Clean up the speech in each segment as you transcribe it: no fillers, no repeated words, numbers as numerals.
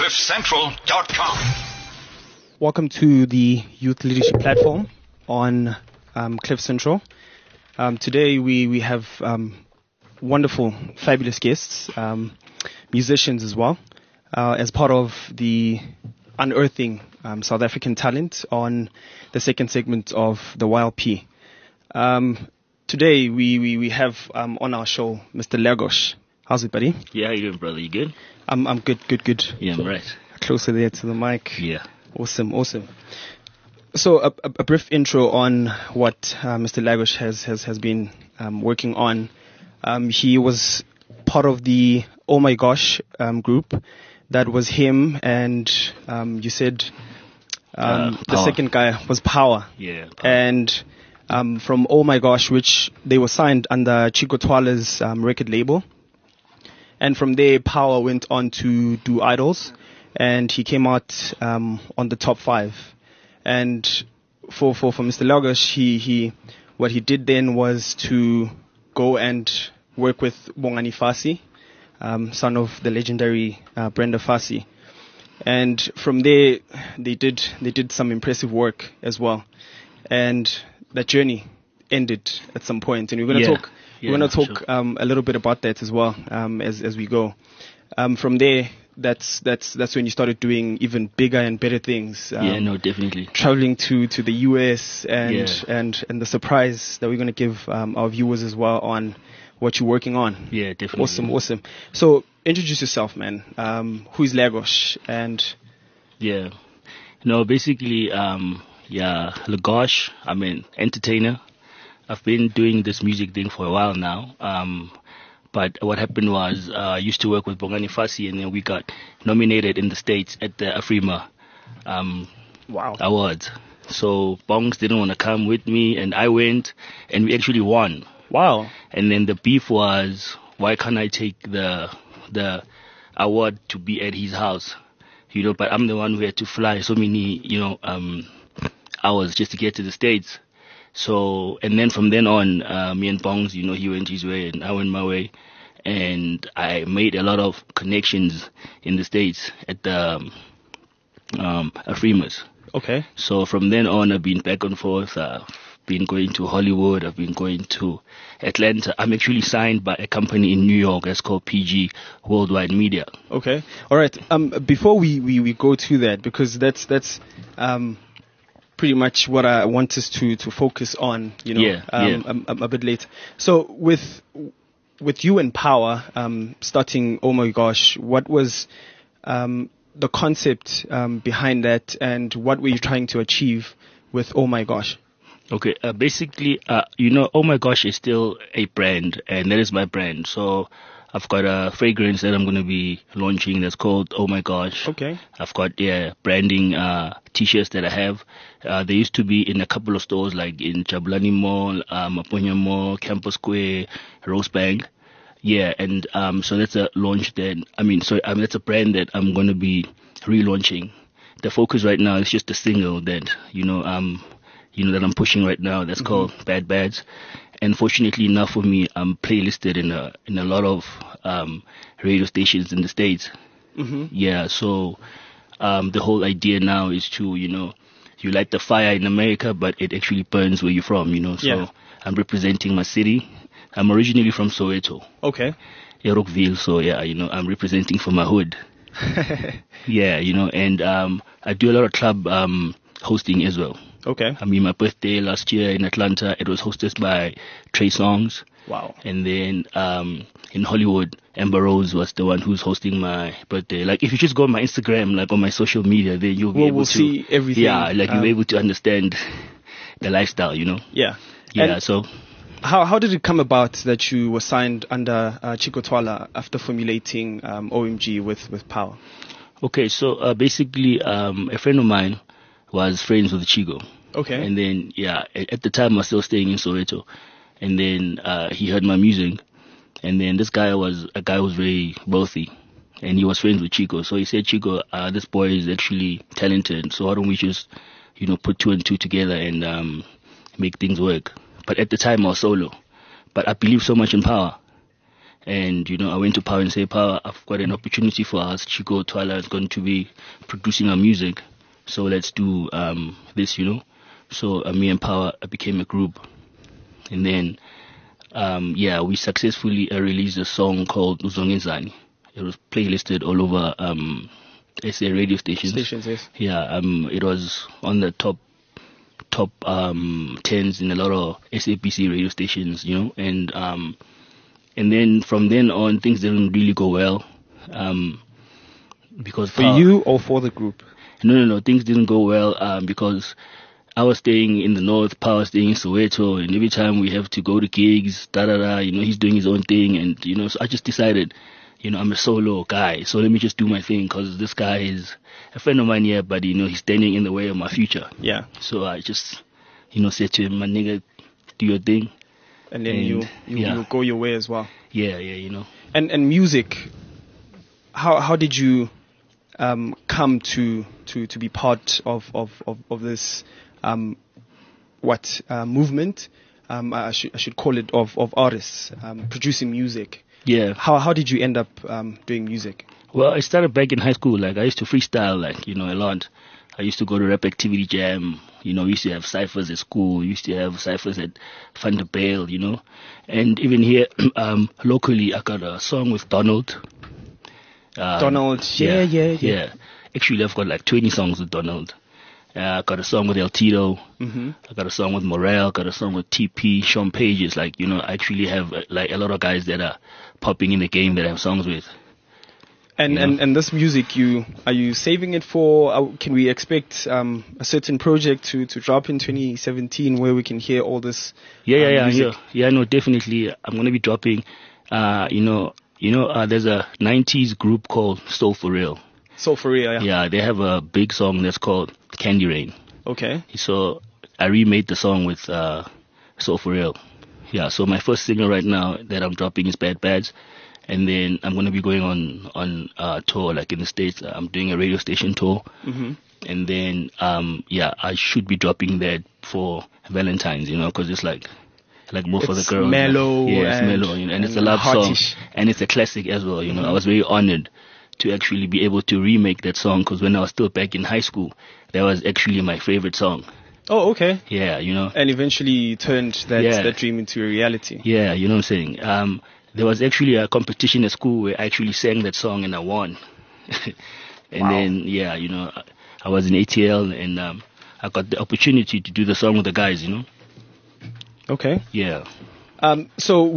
CliffCentral.com. Welcome to the Youth Leadership Platform on Cliff Central. Today we have wonderful, fabulous guests, musicians as well, as part of the Unearthing South African Talent on the second segment of the YLP. Today we have on our show Mr. Lagos. How's it, buddy? Yeah, how you doing, brother? You good? I'm good. Yeah, I'm right. Closer there to the mic. Yeah. Awesome. So a brief intro on what Mr. Lagos has been working on. He was part of the Oh My Gosh group. That was him, and you said the second guy was Power. Yeah. Power. And from Oh My Gosh, which they were signed under Chico Twala's record label. And from there, Power went on to do Idols, and he came out on the top 5. And for Mr. Lagos, he what he did then was to go and work with Bongani Fassie, son of the legendary Brenda Fassie. And from there, they did some impressive work as well. And that journey ended at some point, and we're going to talk. We're going to talk a little bit about that as well as we go. From there, that's when you started doing even bigger and better things. Definitely. Traveling to the US and the surprise that we're going to give our viewers as well on what you're working on. Yeah, definitely. Awesome. So introduce yourself, man. Who's Lagos? And basically, Lagos. I'm an entertainer. I've been doing this music thing for a while now. But what happened was I used to work with Bongani Fassie, and then we got nominated in the States at the Afrima Awards. So Bongs didn't want to come with me, and I went, and we actually won. Wow. And then the beef was, why can't I take the award to be at his house? But I'm the one who had to fly so many, hours just to get to the States. So, and then from then on, me and Bongs, he went his way and I went my way. And I made a lot of connections in the States at the Afrimas. Okay. So from then on, I've been back and forth. I've been going to Hollywood. I've been going to Atlanta. I'm actually signed by a company in New York that's called PG Worldwide Media. Okay. All right. Before we go to that, because that's pretty much what I want us to focus on, a bit later. So with you and Power, starting Oh My Gosh, what was the concept behind that, and what were you trying to achieve with Oh My Gosh? Okay, basically, Oh My Gosh is still a brand, and that is my brand. So I've got a fragrance that I'm going to be launching that's called Oh My Gosh. Okay. I've got branding t-shirts that I have. They used to be in a couple of stores like in Jabulani Mall, Maponya Mall, Campus Square, Rosebank. Yeah, and so that's a launch that's a brand that I'm going to be relaunching. The focus right now is just a single that, that I'm pushing right now. That's called Bad Bads. And fortunately enough for me, I'm playlisted in a lot of radio stations in the States. Mm-hmm. Yeah, so the whole idea now is to, you light the fire in America, but it actually burns where you're from, So I'm representing my city. I'm originally from Soweto. Okay. Rockville, so I'm representing for my hood. Yeah, and I do a lot of club hosting as well. Okay. My birthday last year in Atlanta, it was hosted by Trey Songz. Wow. And then in Hollywood, Amber Rose was the one who's hosting my birthday. Like, if you just go on my Instagram, like on my social media, then you'll be able to see everything. Yeah, like you'll be able to understand the lifestyle, Yeah. Yeah, and so... How did it come about that you were signed under Chico Twala after formulating OMG with Power? Okay, so basically, a friend of mine was friends with Chico. Okay. And then, at the time I was still staying in Soweto. And then he heard my music. And then this guy was a guy who was very wealthy. And he was friends with Chico. So he said, Chico, this boy is actually talented. So why don't we just, put two and two together and make things work. But at the time I was solo. But I believed so much in Power. And, I went to Power and say, Power, I've got an opportunity for us. Chico Twala is going to be producing our music. So let's do this, So me and Power became a group. And then, we successfully released a song called Uzongenzani. It was playlisted all over SA radio stations. Yes. Yeah, it was on the top tens in a lot of SAPC radio stations, and then from then on things didn't really go well, because for you or for the group? No, things didn't go well because I was staying in the north, Power staying in Soweto, and every time we have to go to gigs, he's doing his own thing, and so I just decided, I'm a solo guy, so let me just do my thing, because this guy is a friend of mine here, but he's standing in the way of my future. Yeah. So I just, said to him, my nigga, do your thing. And then you go your way as well. Yeah. And music, how did you come to be part of this movement? I should call it of artists producing music. Yeah. How did you end up doing music? Well, I started back in high school. Like, I used to freestyle, a lot. I used to go to Rap Activity Jam. We used to have cyphers at school. We used to have cyphers at Vanderbijl, And even here, locally, I got a song with Donald. Donald, yeah. Actually, I've got like 20 songs with Donald. I got a song with El Tito. Mm-hmm. I got a song with Morel. Got a song with TP, Sean Pages. I actually have like a lot of guys that are popping in the game that I have songs with. And this music, are you saving it for? Can we expect a certain project to drop in 2017 where we can hear all this? Music? Yeah. No, definitely. I'm gonna be dropping. There's a 90s group called Soul For Real. Soul For Real, yeah. Yeah, they have a big song that's called Candy Rain. Okay. So I remade the song with Soul For Real. Yeah, so my first single right now that I'm dropping is Bad Bads. And then I'm going to be going on tour, like in the States. I'm doing a radio station tour. Mm-hmm. And then, I should be dropping that for Valentine's, because it's like more for the girls. Mellow. Yeah, it's mellow. And it's a love song. And it's a classic as well. I was very honored to actually be able to remake that song, because when I was still back in high school, that was actually my favorite song. Oh, okay. Yeah, And eventually turned that dream into a reality. Yeah, you know what I'm saying? There was actually a competition at school where I actually sang that song and I won. And wow. Then, I was in ATL and I got the opportunity to do the song with the guys, Okay. Yeah. So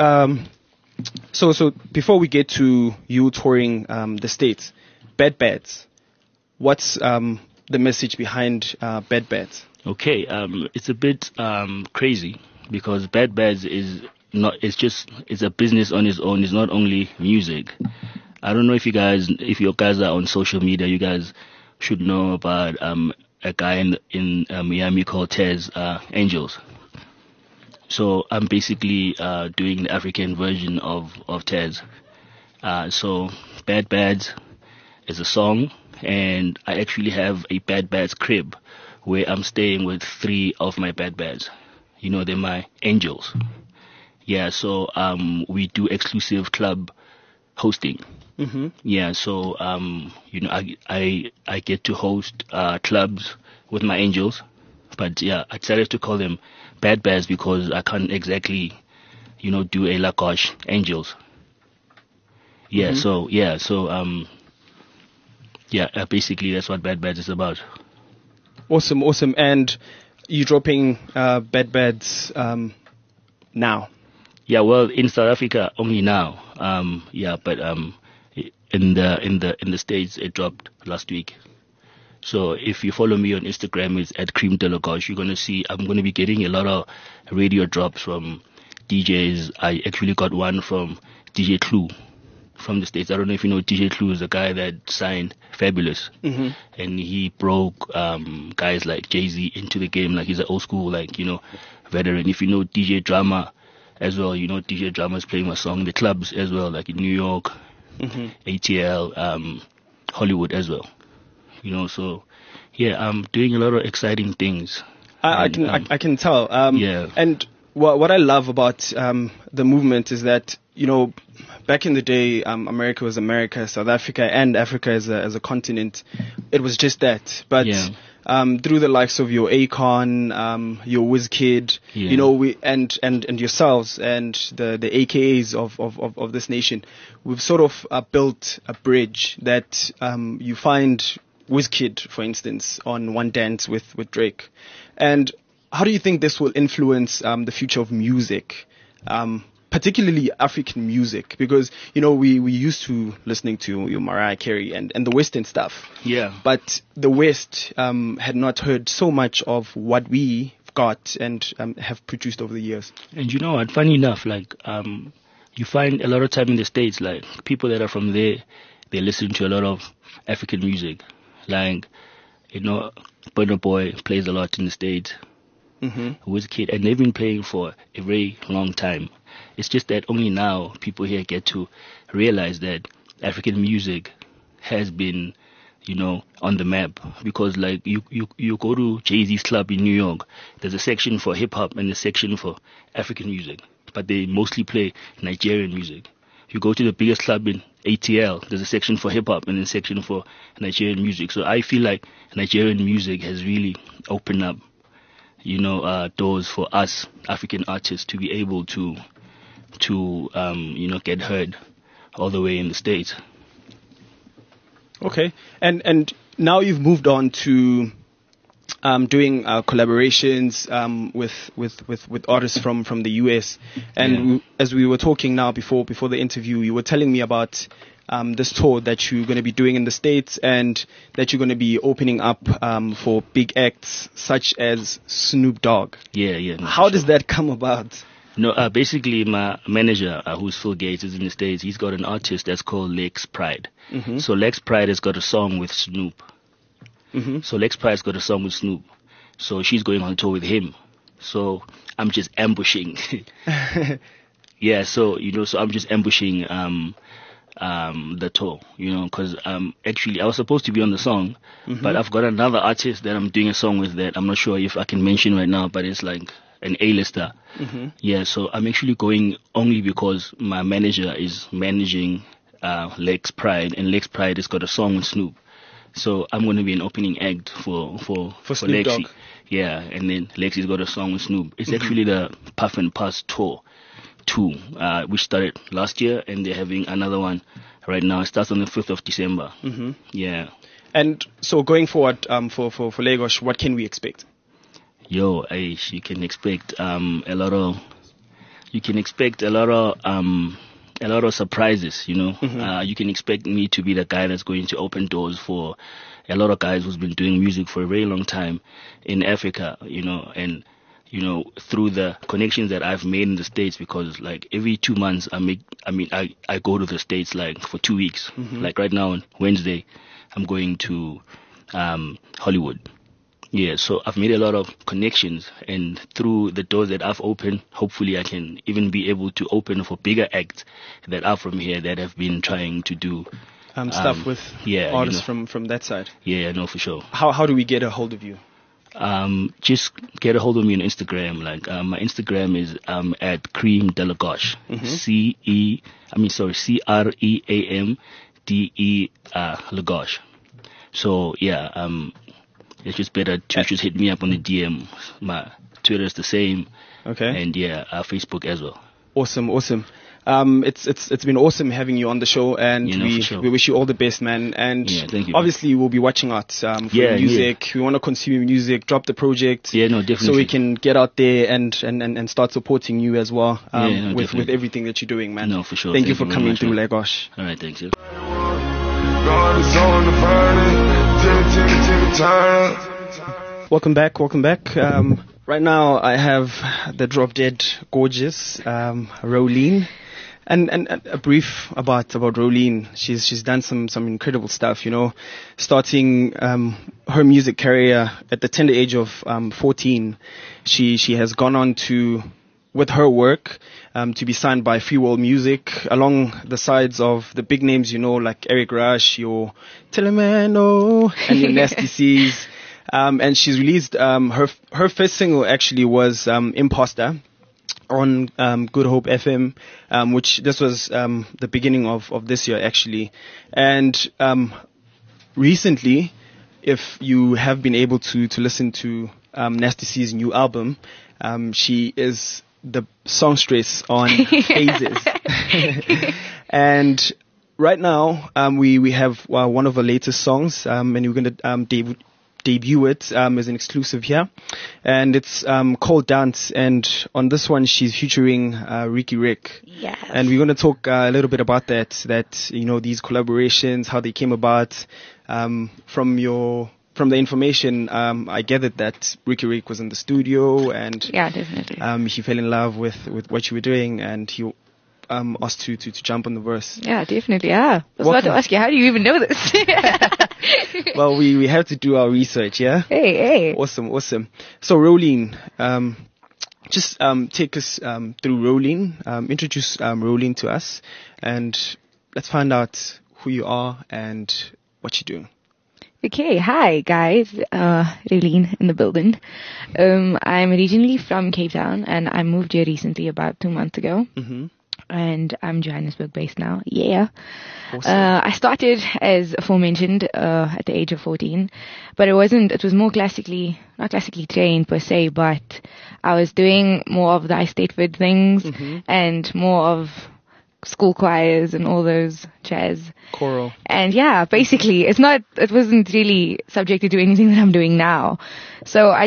before we get to you touring the States, Bad Bads, what's the message behind Bad Bads? Okay, it's a bit crazy because Bad Bads is not. It's a business on its own. It's not only music. I don't know if you guys are on social media, you guys should know about a guy in Miami called Tez Angels. So I'm basically doing the African version of Tez. So Bad Bads is a song, and I actually have a Bad Bads crib where I'm staying with 3 of my Bad Bads. They're my angels. Yeah, so we do exclusive club hosting. Mm-hmm. Yeah, so I get to host clubs with my angels, but yeah, I decided to call them Bad Bads because I can't exactly, do a Lacoste angels. Yeah, mm-hmm. Basically that's what Bad Bads is about. Awesome. And you're dropping Bad Bads now? Yeah, well, in South Africa only now. But in the States it dropped last week. So if you follow me on Instagram, it's at Cream de Lacoste. You're gonna see I'm gonna be getting a lot of radio drops from DJs. I actually got one from DJ Clue from the States. I don't know if you know DJ Clue is a guy that signed Fabulous. Mm-hmm. And he broke guys like Jay-Z into the game. Like he's an old school, veteran. If you know DJ Drama as well, DJ Drama is playing my song in the clubs as well, like in New York, mm-hmm. ATL, Hollywood as well. So yeah, I'm doing a lot of exciting things. I can tell. Yeah. And what I love about the movement is that, you know, back in the day, America was America, South Africa and Africa as a continent, it was just that. But Yeah. through the likes of your Akon, your WizKid, Yeah. you know, we and yourselves and the AKAs of this nation, we've sort of built a bridge that you find WizKid, for instance, on One Dance with Drake. And how do you think this will influence the future of music, particularly African music? Because, you know, we used to listening to your Mariah Carey and the Western stuff. Yeah. But the West had not heard so much of what we got and have produced over the years. And you know what? Funny enough, like you find a lot of time in the States, like people that are from there, they listen to a lot of African music. Like, you know, Burna Boy plays a lot in the States. WizKid, and they've been playing for a very long time. It's just that only now people here get to realize that African music has been, you know, on the map. Because like you go to Jay-Z's club in New York, there's a section for hip hop and a section for African music, but they mostly play Nigerian music. You go to the biggest club in ATL, there's a section for hip hop and a section for Nigerian music. So I feel like Nigerian music has really opened up, you know, doors for us African artists to be able to you know, get heard all the way in the States. Okay, and now you've moved on to doing collaborations with artists from the US. And as we were talking now before the interview, you were telling me about this tour that you're going to be doing in the States and that you're going to be opening up for big acts such as Snoop Dogg. Yeah. No, How does that come about? No, basically my manager, who's Phil Gates, is in the States. He's got an artist that's called Lex Pride. So Lex Pride has got a song with Snoop. So Lex Pride's got a song with Snoop. So she's going on tour with him. So I'm just ambushing. Yeah, so, you know, so I'm just ambushing the tour, you know, because actually I was supposed to be on the song, but I've got another artist that I'm doing a song with that I'm not sure if I can mention right now, but it's like an A-lister. Yeah, so I'm actually going only because my manager is managing Lex Pride, and Lex Pride has got a song with Snoop. So I'm going to be an opening act for Snoop Lexi. Dogg. Yeah, and then Lexi's got a song with Snoop. It's actually the Puff and Pass Tour 2, which started last year, and they're having another one right now. It starts on the 5th of December. Yeah. And so going forward for Lagos, what can we expect? Yo, you can expect a lot of a lot of surprises, you know. You can expect me to be the guy that's going to open doors for a lot of guys who's been doing music for a very long time in Africa, you know, and, you know, through the connections that I've made in the States, because like every 2 months I go to the States like for 2 weeks. Like right now on Wednesday, I'm going to Hollywood. Yeah, so I've made a lot of connections, and through the doors that I've opened, hopefully I can even be able to open for bigger acts that are from here that have been trying to do stuff with artists, you know, from that side. Yeah, no, for sure. How do we get a hold of you? Just get a hold of me on Instagram. Like my Instagram is at Cream de la Gauche. CREAMDE Lagauche. So yeah, it's just better to just hit me up on the DM. My Twitter is the same. Okay. And yeah, Facebook as well. Awesome. It's been awesome having you on the show, and we wish you all the best, man. And thank you, obviously we'll be watching out for music. We want to consume music, drop the project. Yeah, no, definitely. So we can get out there and start supporting you as well with everything that you're doing, man. No, for sure. Thank you for coming through, Lagos. All right, thanks. Welcome back. Right now I have the drop dead gorgeous Rolene, and a brief about Rolene. She's done some incredible stuff, you know, starting her music career at the tender age of 14. She has gone on to, with her work, to be signed by Free World Music along the sides of the big names, you know, like Eric Rush, your Telemano, and your Nasty C's. And she's released her first single actually was Imposter, on Good Hope FM, which this was the beginning of this year actually. And recently, if you have been able to listen to Nasty C's new album, she is the songstress on Phases. And right now, we have one of her latest songs, and we're going to debut it as an exclusive here, and it's called Dance. And on this one, she's featuring Ricky Rick. Yes. And we're going to talk a little bit about that. These collaborations, how they came about. From the information, I gathered that Ricky Rick was in the studio, and yeah, definitely. he fell in love with what you were doing, and he asked to jump on the verse. Yeah, definitely. Yeah. I was about to ask you, how do you even know this? Well, we have to do our research, yeah? Hey. Awesome. So, Rolene, just take us through Rolene. Introduce Rolene to us, and let's find out who you are and what you do. Okay, hi guys, Rolene in the building. I'm originally from Cape Town, and I moved here recently about 2 months ago. Mm-hmm. And I'm Johannesburg based now. Yeah. Awesome. I started as aforementioned at the age of 14, but it was more not classically trained per se, but I was doing more of the Eistateford things and more of school choirs and all those jazz. Choral. And yeah, basically it wasn't really subjected to anything that I'm doing now. So I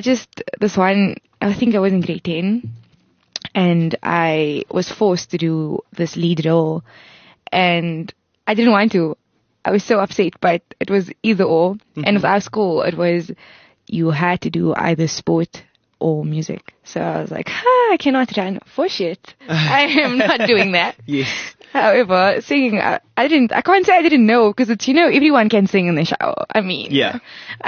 think I was in grade 10. And I was forced to do this lead role, and I didn't want to. I was so upset, but it was either or. Mm-hmm. And with our school, it was you had to do either sport or music. So I was like, I cannot run for shit. I am not doing that. Yes. However, singing, I can't say I didn't know, because it's, everyone can sing in the shower. I mean, yeah.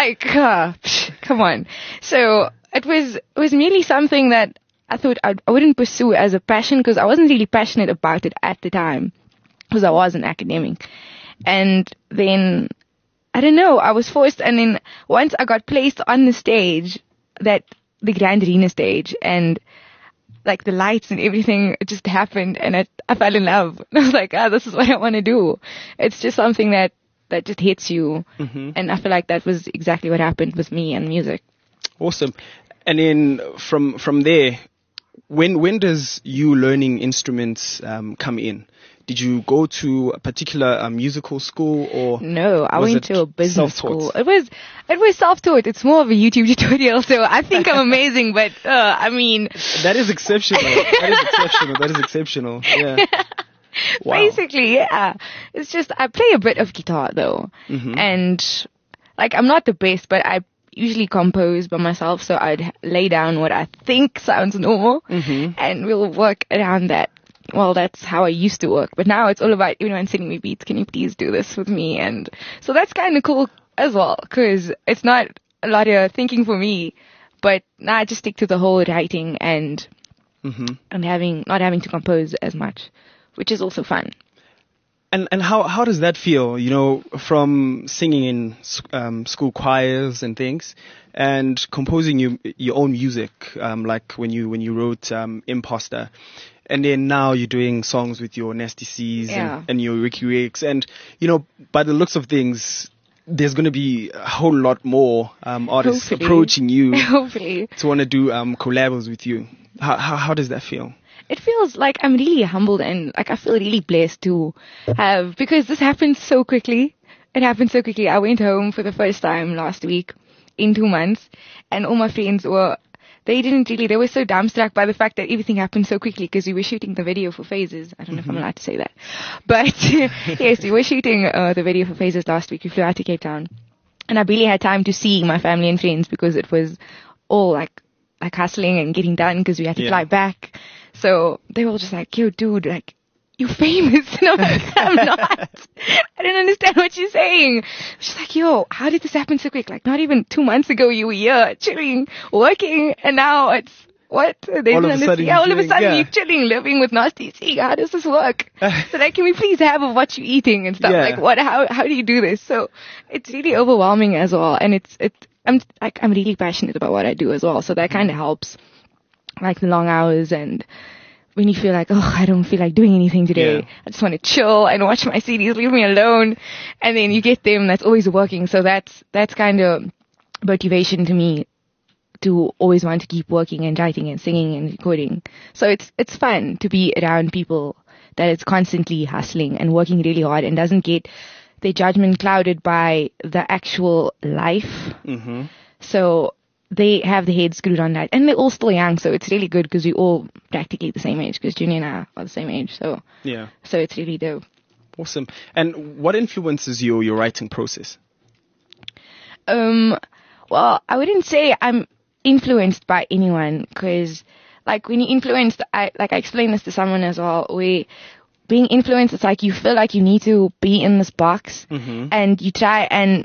Come on. So it was merely something that I thought I wouldn't pursue as a passion, because I wasn't really passionate about it at the time, because I was an academic. And then, I don't know, I was forced, and then once I got placed on the stage, the Grand Arena stage, and like the lights and everything, it just happened, and I fell in love. I was like, this is what I want to do. It's just something that just hits you. Mm-hmm. And I feel like that was exactly what happened with me and music. Awesome. And then from there, when does you learning instruments come in? Did you go to a particular musical school, or no? I went to a business school. It was self-taught. It's more of a YouTube tutorial, so I think I'm amazing. But I mean, that is exceptional. That is exceptional. Yeah. Wow. Basically, yeah. It's just I play a bit of guitar though, and like I'm not the best, but I usually compose by myself. So I'd lay down what I think sounds normal, and we'll work around that. Well, that's how I used to work. But now it's all about everyone sending me beats. Can you please do this with me? And so that's kind of cool as well, because it's not a lot of thinking for me. But now I just stick to the whole writing and not having to compose as much, which is also fun. And how does that feel? From singing in school choirs and things, and composing your own music, like when you wrote Imposter. And then now you're doing songs with your Nasty C's and your Ricky Ricks. And, by the looks of things, there's going to be a whole lot more artists approaching you Hopefully. to want to do collabs with you. How does that feel? It feels like I'm really humbled, and like I feel really blessed to have, because this happened so quickly. It happened so quickly. I went home for the first time last week in 2 months, and all my friends they were so dumbstruck by the fact that everything happened so quickly, because we were shooting the video for Phases. I don't know if I'm allowed to say that. But yes, we were shooting the video for Phases last week. We flew out to Cape Town. And I barely had time to see my family and friends, because it was all like hustling and getting done, because we had to fly back. So they were all just like, yo, dude, like, you're famous. And I'm like, I'm not. I don't understand what you're saying. She's like, yo, how did this happen so quick? Like, not even 2 months ago you were here chilling, working, and now it's what? They all of a sudden you're chilling, living with Nasty C. How does this work? So like, can we please have of what you're eating and stuff? Like, what? How do you do this? So it's really overwhelming as well, and I'm really passionate about what I do as well. So that kind of helps. like the long hours, and when you feel like, oh, I don't feel like doing anything today. Yeah. I just want to chill and watch my CDs, leave me alone. And then you get them, that's always working. So that's kind of motivation to me to always want to keep working and writing and singing and recording. So it's fun to be around people that is constantly hustling and working really hard and doesn't get their judgment clouded by the actual life. Mm-hmm. So they have the head screwed on that. And they're all still young, so it's really good because we're all practically the same age, because Junior and I are the same age. So Yeah. so it's really dope. Awesome. And what influences your writing process? Well, I wouldn't say I'm influenced by anyone, because like when you're influenced, I explained this to someone as well, where being influenced, it's like you feel like you need to be in this box, and you try and,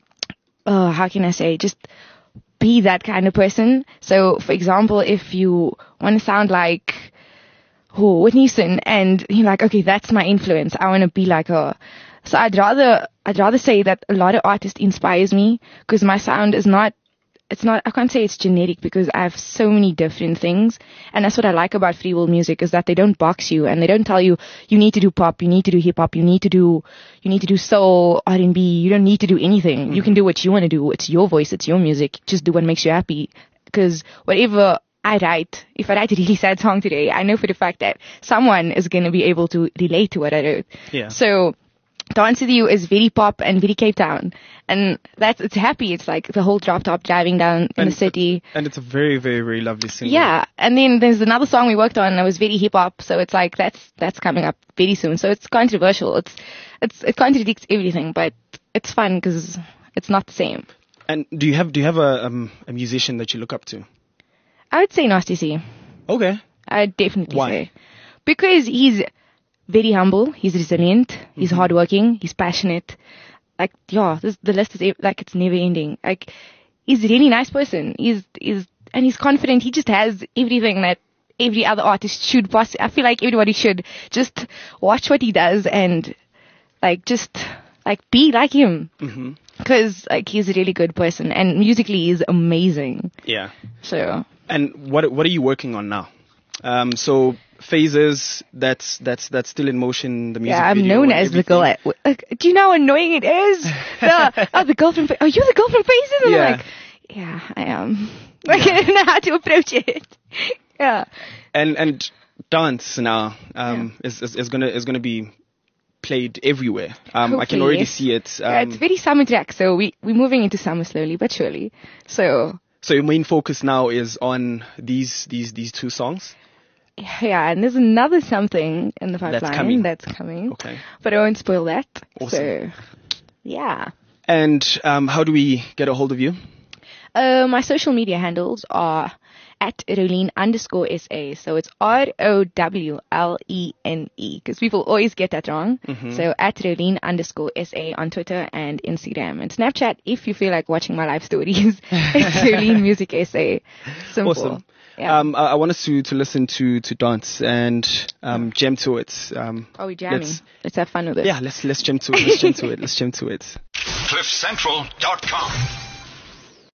how can I say, just be that kind of person. So, for example, if you want to sound like Whitney Houston, and you're like, okay, that's my influence, I want to be like her. So I'd rather say that a lot of artists inspires me, because my sound is not, I can't say it's genetic, because I have so many different things. And that's what I like about free will music, is that they don't box you, and they don't tell you, you need to do pop, you need to do hip hop, you need to do soul, R&B. You don't need to do anything. You can do what you want to do. It's your voice, it's your music. Just do what makes you happy. Because whatever I write, if I write a really sad song today, I know for the fact that someone is going to be able to relate to what I wrote. Yeah. So Dance With You is very pop and very Cape Town. And it's happy. It's like the whole drop top driving down in the city. And it's a very, very, very lovely single. Yeah. And then there's another song we worked on that was very hip hop. So it's like, that's coming up very soon. So it's controversial. It contradicts everything, but it's fun because it's not the same. And do you have a musician that you look up to? I would say Nasty C. Okay. I'd definitely Why? say. Because he's very humble, he's resilient, he's hardworking, he's passionate. Like, yeah, the list is like, it's never ending. Like, he's a really nice person. And he's confident. He just has everything that every other artist should possibly. I feel like everybody should just watch what he does and just be like him. Because he's a really good person, and musically he's amazing. Yeah. So. And what are you working on now? So Phases, that's still in motion. The music. Yeah, I'm video known and as the everything. girl. Do you know how annoying it is? The girl from. Are you the girl from Phases? And Yeah. I'm like, yeah, I am. I don't know how to approach it. Yeah. And dance now is gonna be played everywhere. I can Hopefully, already yes. see it. Yeah, it's very summer track, so we're moving into summer slowly but surely. So your main focus now is on these two songs. yeah, and there's another something in the pipeline that's coming. Okay. But I won't spoil that. Awesome. So yeah. And how do we get a hold of you? My social media handles are at Rowlene_SA. So it's ROWLENE, because people always get that wrong. So at Rowlene_SA on Twitter and Instagram and Snapchat. If you feel like watching my live stories, it's Rowlene Music SA. Simple. Awesome. Yeah. I want us to listen to Dance and jam to it. Are we jamming? Let's have fun with it. Yeah, let's jam to it. Let's jam to it. CliffCentral.com